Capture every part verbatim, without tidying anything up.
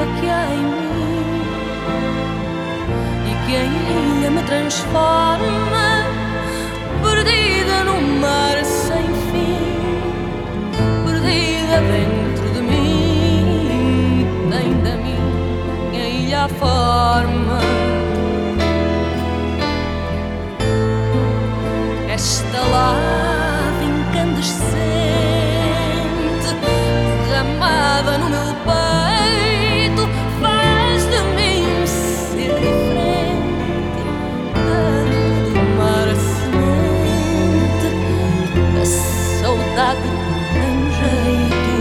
que há em mim e que a ilha me transforma, perdida num mar sem fim, perdida dentro de mim, nem da minha ilha a forma. Esta lava incandescente derramada no meu peito faz de mim ser diferente do mar semente. A saudade tem jeito.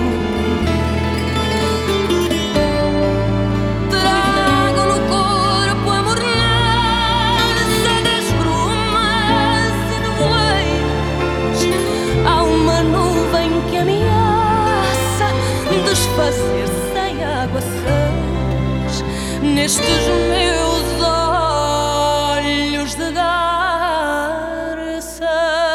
Trago no corpo a morneza das brumas e nevoeiros. Há uma nuvem que ameaça desfazer-se em aguaceiros nestes meus olhos de garça,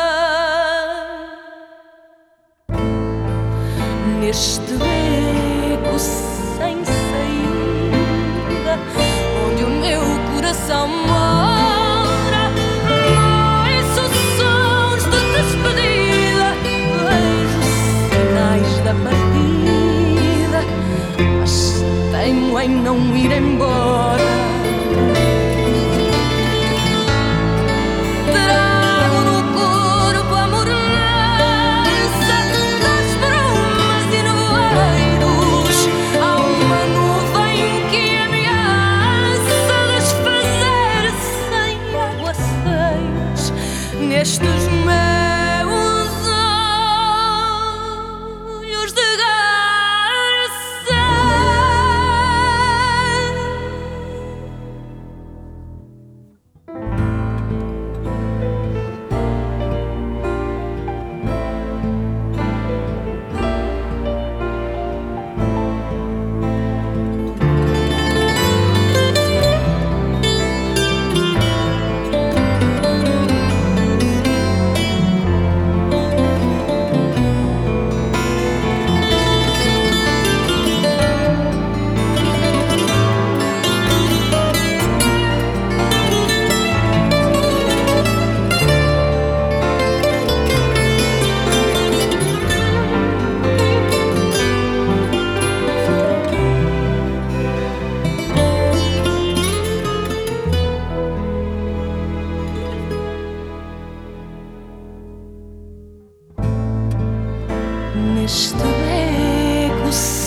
neste beco sem saída onde o meu coração mora. Ouço sons de despedida, vejo sinais da partida, mas teimo em não ir embora. Trago no corpo a morneza das brumas e nevoeiros. Há uma nuvem que ameaça desfazer-se em aguaceiros nestes meus olhos de garça. Neste beco